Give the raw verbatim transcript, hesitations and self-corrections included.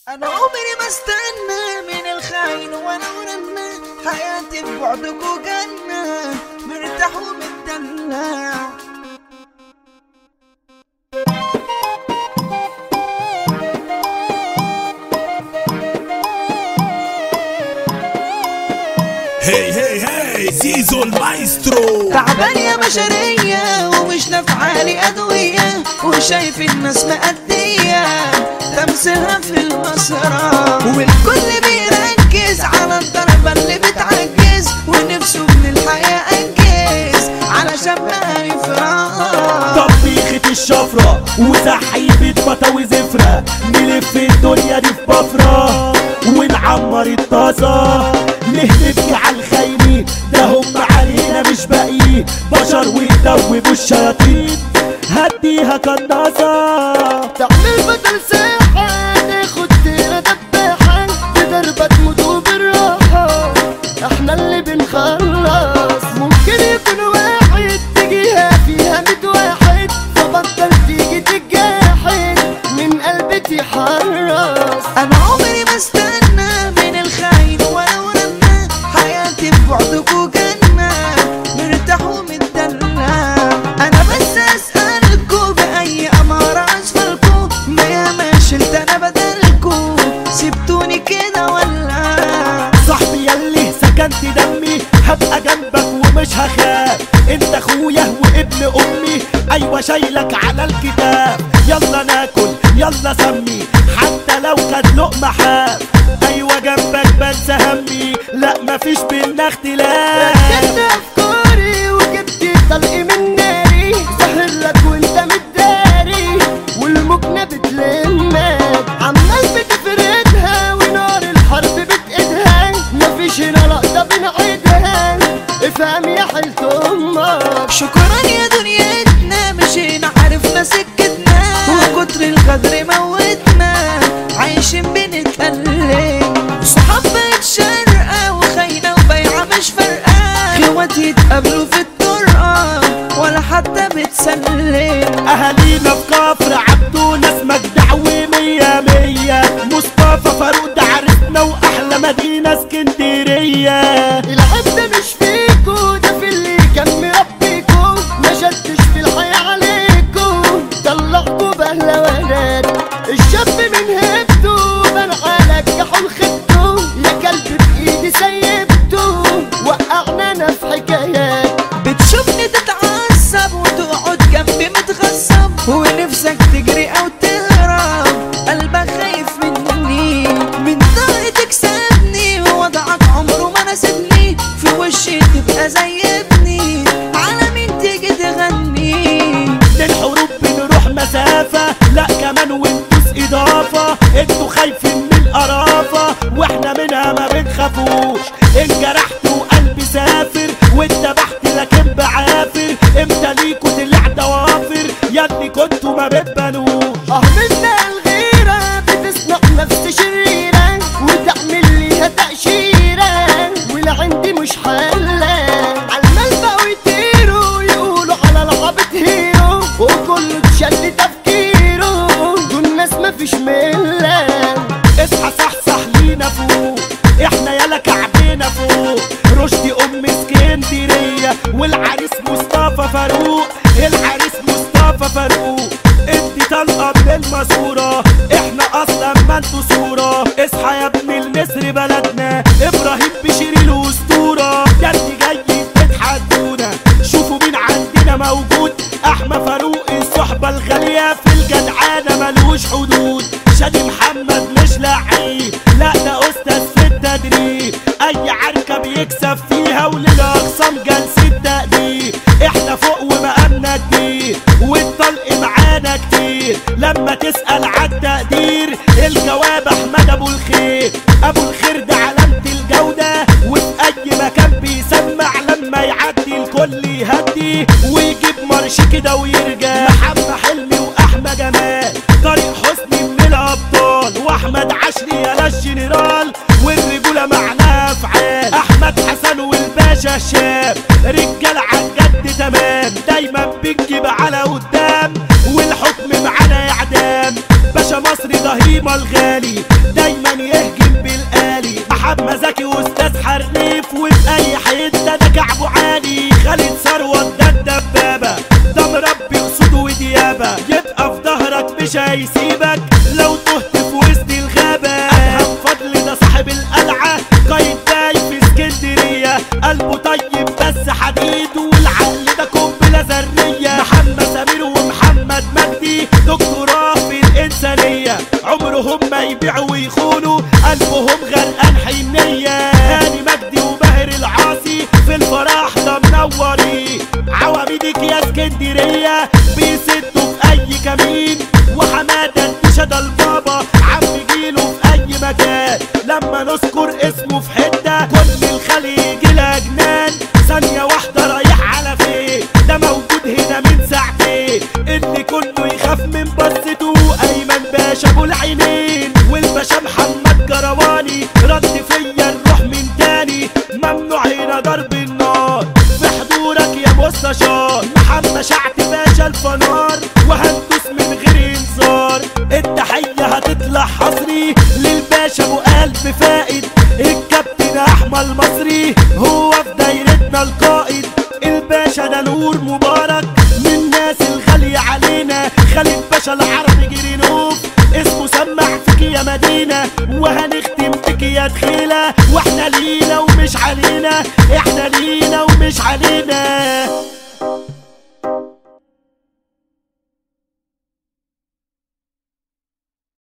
انا عمري ما استنى من الخاين وانا ورنا حياتي في بعدك وجنة مرتاح ومتدلع. هي هي هي زيزو المايسترو. تعبان يا بشرية ومش نافعالي أدوية وشايف الناس مأدية تمثيلها في المسرح والكل بيركز على الضربة اللي بتعجز ونفسه من الحياة أنجز علشان ما يفرح. طبيخة الشفرة وزحيبة بطاوي زفرة نلف الدنيا دي في بفرة ونعمر الطاسة ليه نبكي على الخاينين ده هم علينا مش باقيين بشر ويدوبوا الشياطين هديها قناصة تعمل بدل ساحة ناخد تيرة دباحة بضربة تموتوا بالراحة احنا اللي بنخلص ممكن يكون واحد تجيها فيها ميت واحد فبطل تيجي تتجاحد من قلبي تحرص. أنا عمري ما استنى من الخاين ولا ورنا حياتي في بعدك وجنة مرتاح ومتدلع. أنا بس أسألكوا بأي أمارة أسفلكوا ما ياما شلت أنا بدلكوا سبتوني كده ولا صاحبي ياللي سكنت دمي هبقى جنبك ومش هخاف انت اخويا وابن امي ايوه شايلك على الكتاب يلا ناكل يلا سمي حتى لو كانت لقمة حاف ايوه جنبك بنسى همي لا مفيش بينا اختلاف. ركبت افكاري وجبت طلقي من ناري سهرلك وانت متداري والمكنة بتلمك عمال بتفردها ونار الحرب بتقيدها مفيش هنا لقطة بنعيدها افهم يا حلت امك. شكرا يا دنيتنا مشينا عرفنا سكتنا وكتر الغدر موتنا عايشين بنتألم صحاب بقت شرقة وخاينة وبيعة مش فارقة خوات يتقابلوا في الطرقة ولا حتى بتسلم. اهالينا في كفر عبدو ناس مجدع ومية مية مصطفى فاروق ده عرسنا واحلى مدينة اسكندرية. العيب ده مش فيكو ده في اللي كان مربيكو ما شدش في الحياة عليكو طلعكو بهلوانات الشاب من هبته بان على جحول خدته يا كلب بايدي سيبته وقعنا انا في حكايات بتشوفني تتعصب وتقعد جنبي متغصب ونفسك تجري او تهرب قلبك خايف مني من ضهري تكسبني ووضعك عمره ما ناسبني في وشي تبقى زي ابني على مين تيجي تغني. الحروب بنروح مسافة لا كمان وانتوس اضافة انتوا خايفين من القرافة واحنا منها ما بنخافوش ان جرحت وقلبي سافر واتبحت لكن بعافر امتى ليكوا طلع ضوافر ياللي كنتوا ما بتبانوش. اه منا الغيرة بتصنع نفس شريرة وتعمل ليها تأشيرة ولا عندي مش حلة عالمال بقوا يطيروا يقولوا على العبط هيرو وكله اتشل تفكيره دول ناس مفيش ملة. اصحى صحصح لينا فوق احنا يالا كعبينا فوق رشدي ام اسكندرية والعريس مصطفى فاروق العريس مصطفى فاروق ادي طلقة من الماسورة احنا اصلا ما انتوا صورة اصحى يا ابن المصري بلدنا ابراهيم بشير الاسطورة ده اللي جاي تتحدونا شوفوا مين عندنا موجود احمد فاروق الصحبة الغالية في الجدعانة ملوش حدود شادي محمد مش لعيب لا ده استاذ في التدريب اي عركة بيكسب فيها وللاقسام جلسة تقدير احنا فوق ومقامنا كتير والطلق معانا كتير لما تسأل عالتقدير الجواب احمد ابو الخير ابو الخير ده علامة الجودة وفي اي مكان بيسمع لما يعدي الكل يهدي ويجيب مرش كده ويرجع. محمد حلمي واحمد جمال طارق حسني من الابطال واحمد عشري يا الجنرال والرجولة معناها افعال احمد حسن والباشا الشاب رجال عالجد تمام دايما بنجيب على قدام والحكم معانا اعدام باشا مصري ضهيمة الغالي ده شعبه عالي، خالد ثروت ده الدبابة، ده مربي اسود وديابة، يبقى في ظهرك مش هيسيبك لو تهت في وسط الغابة. ادهم فضل ده صاحب القلعة، قايد باي في اسكندرية، قلبه طيب بس حديد، والعقل ده قنبلة ذرية. محمد سمير ومحمد مجدي دكتوراه في الإنسانية، عمرهم ما يبيعوا ويخونوا، قلبهم غرقان حنية. هاني مجدي وماهر العاصي في الفرح ده منوري، عواميدك يا اسكندرية بيسدوا في أي كمين، وحمادة الدشا ده البابا عم جيله في أي مكان، لما نذكر اسمه في حتة كل الخليج الأجنان. ثانية واحدة رايح على فين؟ ده موجود هنا من ساعتين، اللي كله يخاف من بصته أيمن باشا أبو العينين، والباشا محمد جرواني رد فيا الروح من تاني، ممنوع هنا ضرب النار في حضورك يا مستشار. محمد شعت باشا الفنار، وهندوس من غير انذار. التحية هتطلع حصري للباشا ابو قلب فائد، الكابتن احمد مصري هو في دايرتنا القائد. الباشا ده نور مبارك من الناس الغالية علينا، خالد باشا العربي جرينوف اسمه سمع فيك يا مدينة، وهنختم بك يا دخيلة، واحنا لينا ومش علينا، احنا لينا ومش علينا.